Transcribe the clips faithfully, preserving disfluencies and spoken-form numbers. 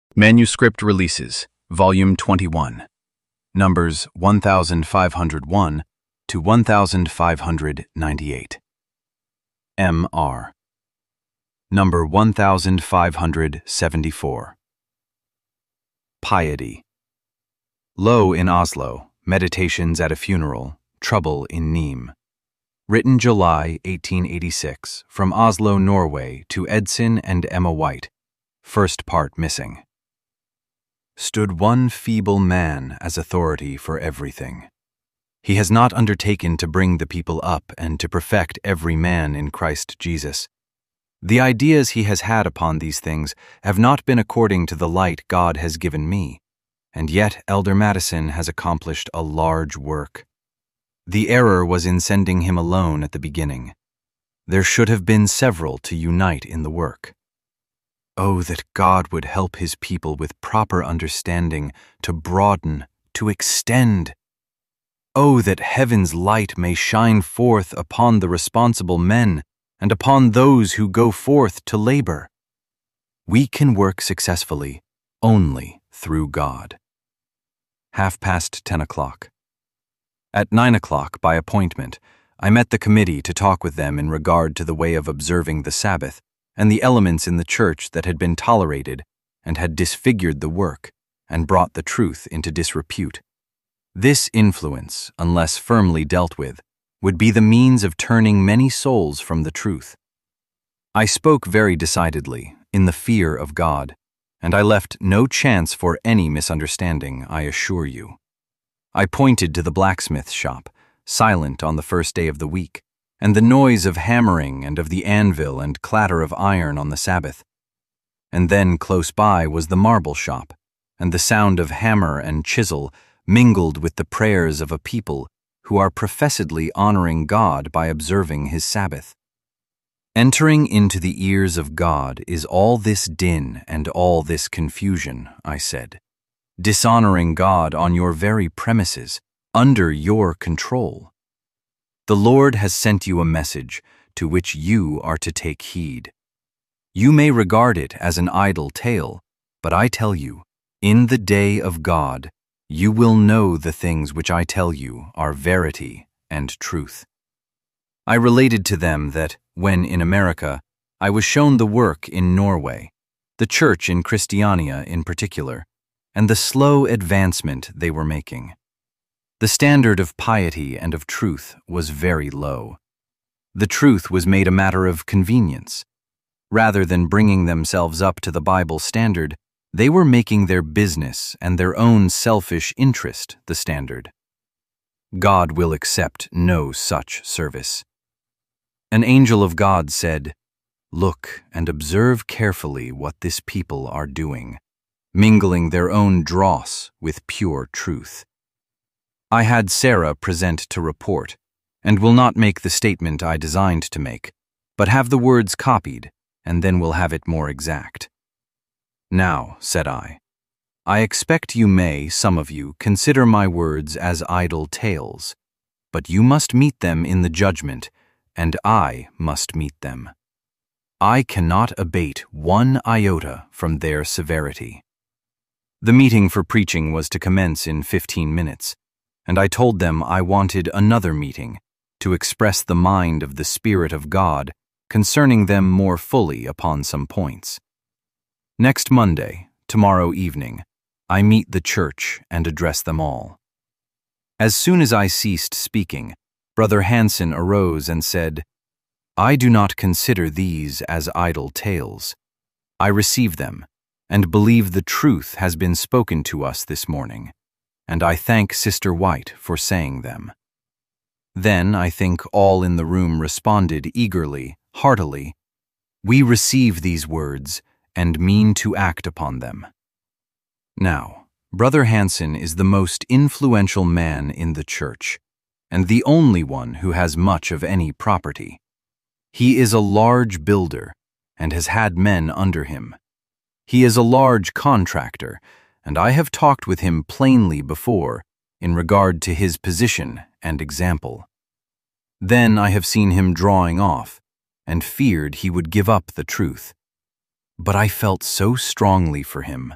Manuscript Releases, Volume twenty-one, Numbers one thousand five hundred one to one thousand five hundred ninety-eight. M R. Number one thousand five hundred seventy-four. Piety. Low in Oslo, Meditations at a Funeral, Trouble in Nîmes. Written July eighteen eighty-six, from Oslo, Norway, to Edson and Emma White. First part missing. Stood one feeble man as authority for everything. He has not undertaken to bring the people up and to perfect every man in Christ Jesus. The ideas he has had upon these things have not been according to the light God has given me, and yet Elder Madison has accomplished a large work. The error was in sending him alone at the beginning. There should have been several to unite in the work. Oh, that God would help his people with proper understanding to broaden, to extend. Oh, that heaven's light may shine forth upon the responsible men and upon those who go forth to labor. We can work successfully only through God. Half past ten o'clock. At nine o'clock, by appointment, I met the committee to talk with them in regard to the way of observing the Sabbath and the elements in the church that had been tolerated and had disfigured the work and brought the truth into disrepute. This influence, unless firmly dealt with, would be the means of turning many souls from the truth. I spoke very decidedly, in the fear of God, and I left no chance for any misunderstanding, I assure you. I pointed to the blacksmith shop, silent on the first day of the week, and the noise of hammering and of the anvil and clatter of iron on the Sabbath. And then close by was the marble shop, and the sound of hammer and chisel mingled with the prayers of a people who are professedly honoring God by observing his Sabbath. Entering into the ears of God is all this din and all this confusion, I said, dishonoring God on your very premises, under your control. The Lord has sent you a message to which you are to take heed. You may regard it as an idle tale, but I tell you, in the day of God, you will know the things which I tell you are verity and truth. I related to them that, when in America, I was shown the work in Norway, the church in Christiania in particular, and the slow advancement they were making. The standard of piety and of truth was very low. The truth was made a matter of convenience. Rather than bringing themselves up to the Bible standard, they were making their business and their own selfish interest the standard. God will accept no such service. An angel of God said, "Look and observe carefully what this people are doing, mingling their own dross with pure truth." I had Sarah present to report, and will not make the statement I designed to make, but have the words copied, and then will have it more exact. Now, said I, I expect you may, some of you, consider my words as idle tales, but you must meet them in the judgment, and I must meet them. I cannot abate one iota from their severity. The meeting for preaching was to commence in fifteen minutes, and I told them I wanted another meeting to express the mind of the Spirit of God concerning them more fully upon some points. Next Monday, tomorrow evening, I meet the church and address them all. As soon as I ceased speaking, Brother Hansen arose and said, I do not consider these as idle tales. I receive them, and believe the truth has been spoken to us this morning, and I thank Sister White for saying them. Then I think all in the room responded eagerly, heartily, We receive these words and mean to act upon them. Now, Brother Hansen is the most influential man in the church, and the only one who has much of any property. He is a large builder, and has had men under him. He is a large contractor, and I have talked with him plainly before in regard to his position and example. Then I have seen him drawing off, and feared he would give up the truth. But I felt so strongly for him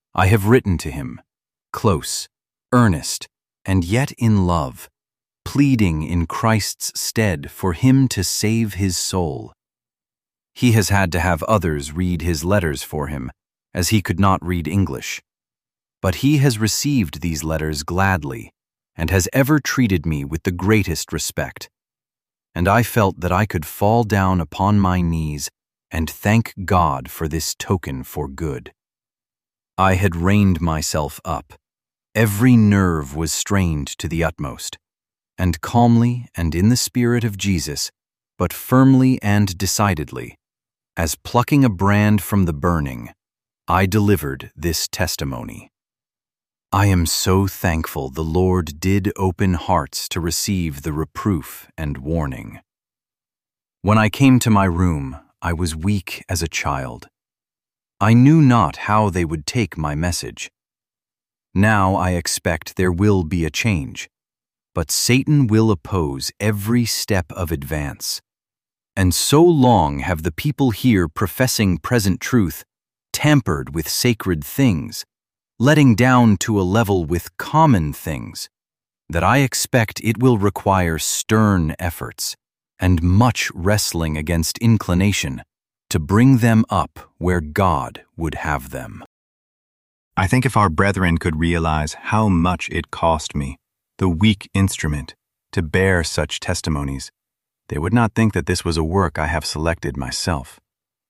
I have written to him, close, earnest, and yet in love, pleading in Christ's stead for him to save his soul. He has had to have others read his letters for him, as he could not read English. But he has received these letters gladly, and has ever treated me with the greatest respect. And I felt that I could fall down upon my knees and thank God for this token for good. I had reined myself up. Every nerve was strained to the utmost, and calmly and in the spirit of Jesus, but firmly and decidedly, as plucking a brand from the burning, I delivered this testimony. I am so thankful the Lord did open hearts to receive the reproof and warning. When I came to my room, I was weak as a child. I knew not how they would take my message. Now I expect there will be a change, but Satan will oppose every step of advance. And so long have the people here professing present truth tampered with sacred things, letting down to a level with common things, that I expect it will require stern efforts and much wrestling against inclination to bring them up where God would have them. I think if our brethren could realize how much it cost me, the weak instrument, to bear such testimonies, they would not think that this was a work I have selected myself.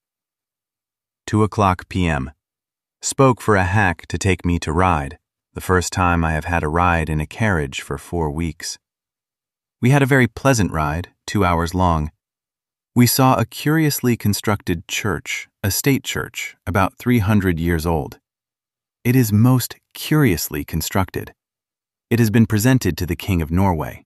Two o'clock p m Spoke for a hack to take me to ride, the first time I have had a ride in a carriage for four weeks. We had a very pleasant ride, two hours long. We saw a curiously constructed church, a state church, about three hundred years old. It is most curiously constructed. It has been presented to the King of Norway.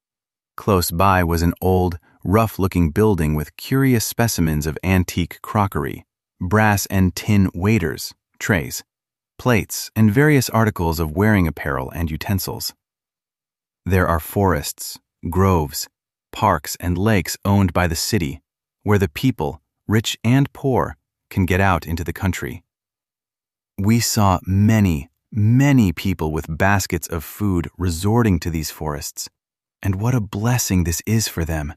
Close by was an old, rough-looking building with curious specimens of antique crockery, brass and tin waiters, trays, plates, and various articles of wearing apparel and utensils. There are forests, groves, parks, and lakes owned by the city, where the people, rich and poor, can get out into the country. We saw many, many people with baskets of food resorting to these forests, and what a blessing this is for them.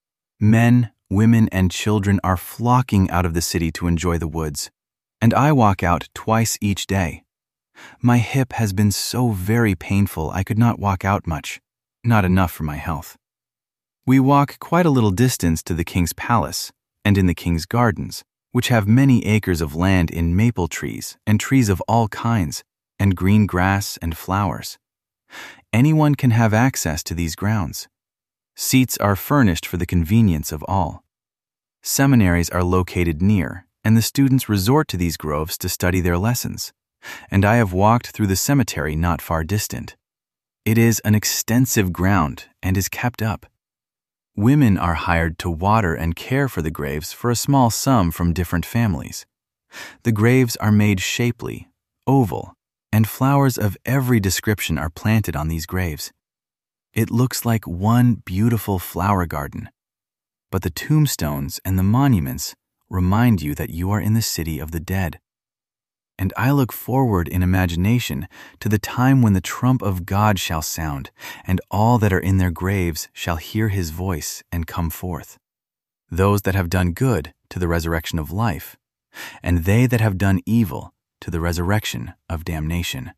Men, women, and children are flocking out of the city to enjoy the woods, and I walk out twice each day. My hip has been so very painful I could not walk out much, not enough for my health. We walk quite a little distance to the king's palace and in the king's gardens, which have many acres of land in maple trees and trees of all kinds, and green grass and flowers. Anyone can have access to these grounds. Seats are furnished for the convenience of all. Seminaries are located near, and the students resort to these groves to study their lessons, and I have walked through the cemetery not far distant. It is an extensive ground and is kept up. Women are hired to water and care for the graves for a small sum from different families. The graves are made shapely, oval, and flowers of every description are planted on these graves. It looks like one beautiful flower garden. But the tombstones and the monuments remind you that you are in the city of the dead. And I look forward in imagination to the time when the trump of God shall sound, and all that are in their graves shall hear his voice and come forth. Those that have done good to the resurrection of life, and they that have done evil to the resurrection of damnation.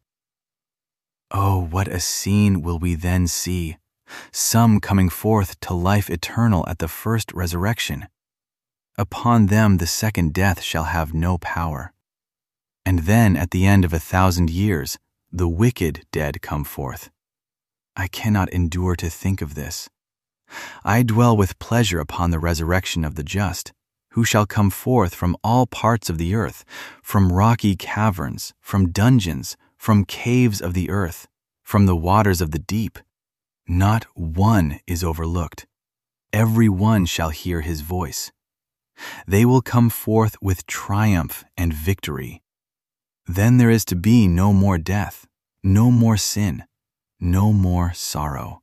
Oh, what a scene will we then see, some coming forth to life eternal at the first resurrection. Upon them the second death shall have no power. And then at the end of a thousand years, the wicked dead come forth. I cannot endure to think of this. I dwell with pleasure upon the resurrection of the just, who shall come forth from all parts of the earth, from rocky caverns, from dungeons, from caves of the earth, from the waters of the deep. Not one is overlooked. Every one shall hear his voice. They will come forth with triumph and victory. Then there is to be no more death, no more sin, no more sorrow.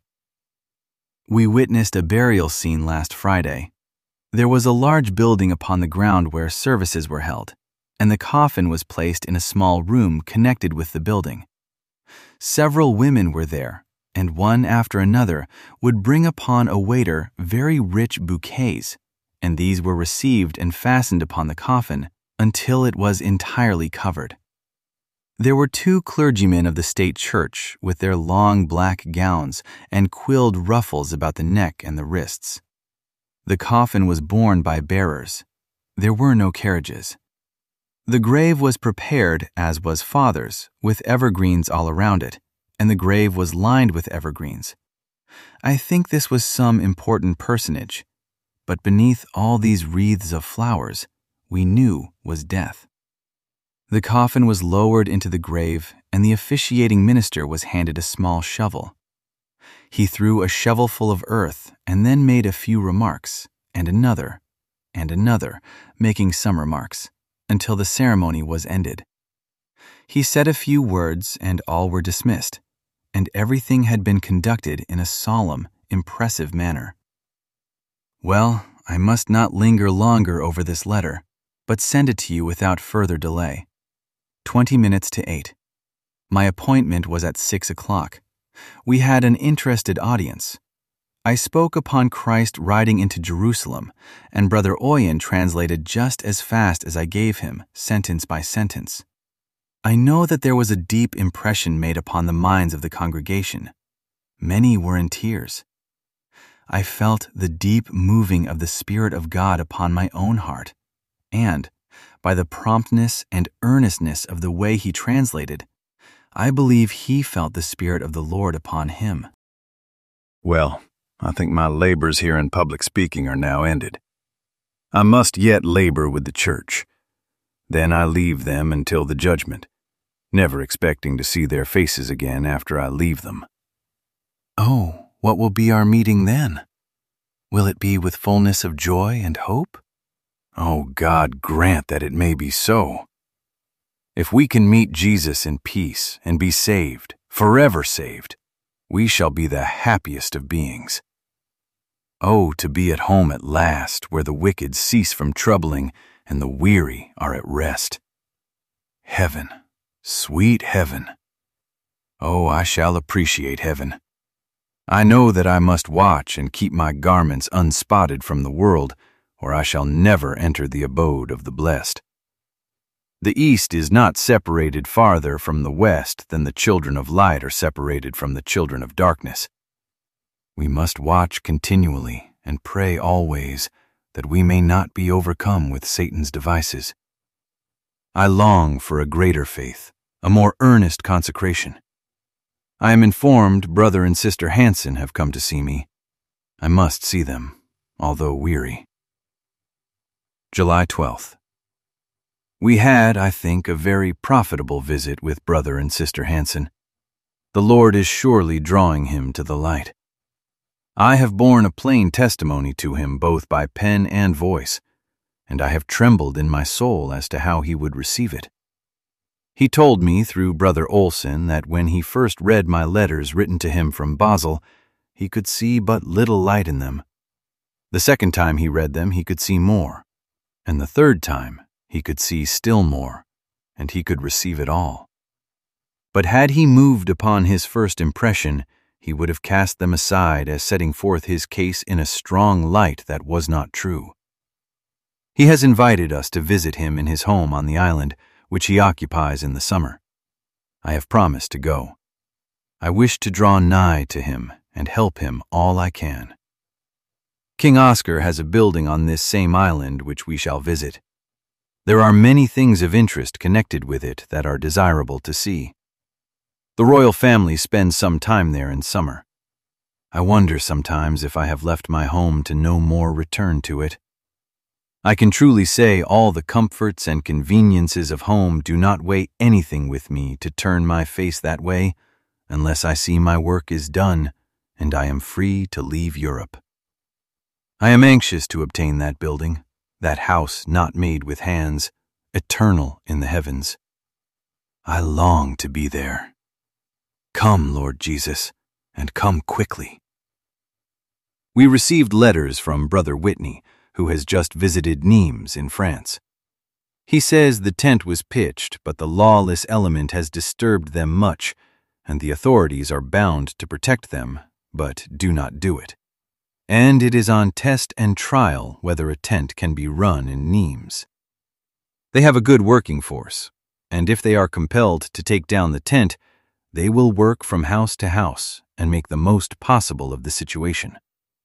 We witnessed a burial scene last Friday. There was a large building upon the ground where services were held, and the coffin was placed in a small room connected with the building. Several women were there, and one after another would bring upon a waiter very rich bouquets, and these were received and fastened upon the coffin until it was entirely covered. There were two clergymen of the state church with their long black gowns and quilled ruffles about the neck and the wrists. The coffin was borne by bearers. There were no carriages. The grave was prepared, as was Father's, with evergreens all around it, and the grave was lined with evergreens. I think this was some important personage, but beneath all these wreaths of flowers, we knew was death. The coffin was lowered into the grave, and the officiating minister was handed a small shovel. He threw a shovelful of earth and then made a few remarks, and another, and another, making some remarks, until the ceremony was ended. He said a few words, and all were dismissed, and everything had been conducted in a solemn, impressive manner. Well, I must not linger longer over this letter, but send it to you without further delay. Twenty minutes to eight. My appointment was at six o'clock. We had an interested audience. I spoke upon Christ riding into Jerusalem, and Brother Oyen translated just as fast as I gave him, sentence by sentence. I know that there was a deep impression made upon the minds of the congregation. Many were in tears. I felt the deep moving of the Spirit of God upon my own heart, and, by the promptness and earnestness of the way he translated, I believe he felt the Spirit of the Lord upon him. Well, I think my labors here in public speaking are now ended. I must yet labor with the church. Then I leave them until the judgment, never expecting to see their faces again after I leave them. Oh, what will be our meeting then? Will it be with fullness of joy and hope? Oh, God grant that it may be so. If we can meet Jesus in peace and be saved, forever saved, we shall be the happiest of beings. Oh, to be at home at last, where the wicked cease from troubling and the weary are at rest. Heaven, sweet heaven. Oh, I shall appreciate heaven. I know that I must watch and keep my garments unspotted from the world, or I shall never enter the abode of the blessed. The east is not separated farther from the west than the children of light are separated from the children of darkness. We must watch continually and pray always that we may not be overcome with Satan's devices. I long for a greater faith, a more earnest consecration. I am informed Brother and Sister Hansen have come to see me. I must see them, although weary. July twelfth. We had, I think, a very profitable visit with Brother and Sister Hansen. The Lord is surely drawing him to the light. I have borne a plain testimony to him both by pen and voice, and I have trembled in my soul as to how he would receive it. He told me through Brother Olsen that when he first read my letters written to him from Basel, he could see but little light in them. The second time he read them, he could see more, and the third time he could see still more, and he could receive it all. But had he moved upon his first impression, he would have cast them aside as setting forth his case in a strong light that was not true. He has invited us to visit him in his home on the island, which he occupies in the summer. I have promised to go. I wish to draw nigh to him and help him all I can. King Oscar has a building on this same island which we shall visit. There are many things of interest connected with it that are desirable to see. The royal family spends some time there in summer. I wonder sometimes if I have left my home to no more return to it. I can truly say all the comforts and conveniences of home do not weigh anything with me to turn my face that way, unless I see my work is done and I am free to leave Europe. I am anxious to obtain that building, that house not made with hands, eternal in the heavens. I long to be there. Come, Lord Jesus, and come quickly. We received letters from Brother Whitney, who has just visited Nimes in France. He says the tent was pitched, but the lawless element has disturbed them much, and the authorities are bound to protect them, but do not do it. And it is on test and trial whether a tent can be run in Nimes. They have a good working force, and if they are compelled to take down the tent, they will work from house to house and make the most possible of the situation.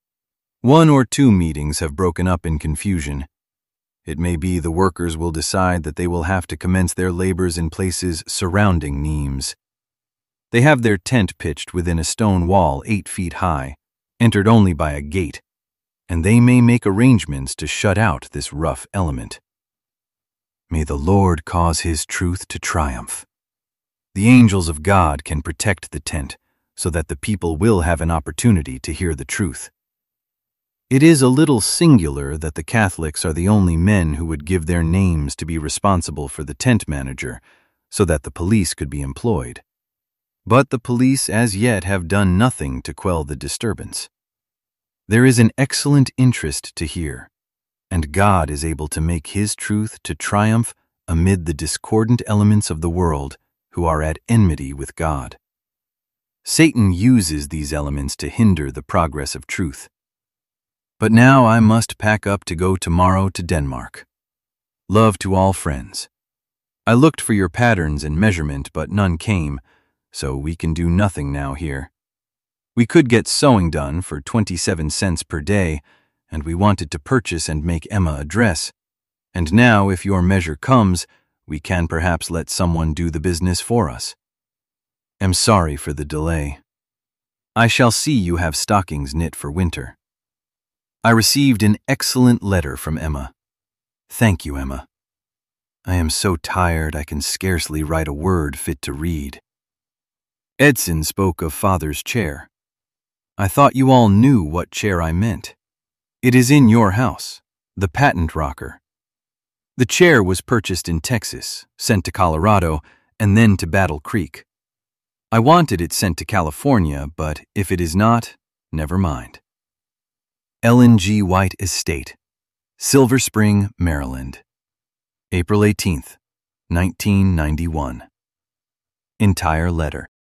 One or two meetings have broken up in confusion. It may be the workers will decide that they will have to commence their labors in places surrounding Nimes. They have their tent pitched within a stone wall eight feet high, entered only by a gate, and they may make arrangements to shut out this rough element. May the Lord cause His truth to triumph. The angels of God can protect the tent so that the people will have an opportunity to hear the truth. It is a little singular that the Catholics are the only men who would give their names to be responsible for the tent manager so that the police could be employed. But the police as yet have done nothing to quell the disturbance. There is an excellent interest to hear, and God is able to make His truth to triumph amid the discordant elements of the world who are at enmity with God. Satan uses these elements to hinder the progress of truth. But now I must pack up to go tomorrow to Denmark. Love to all friends. I looked for your patterns and measurement, but none came, so we can do nothing now here. We could get sewing done for twenty-seven cents per day, and we wanted to purchase and make Emma a dress. And now, if your measure comes, we can perhaps let someone do the business for us. Am sorry for the delay. I shall see you have stockings knit for winter. I received an excellent letter from Emma. Thank you, Emma. I am so tired I can scarcely write a word fit to read. Edson spoke of Father's chair. I thought you all knew what chair I meant. It is in your house, the patent rocker. The chair was purchased in Texas, sent to Colorado, and then to Battle Creek. I wanted it sent to California, but if it is not, never mind. Ellen G. White Estate, Silver Spring, Maryland. April eighteenth, nineteen ninety-one. Entire letter.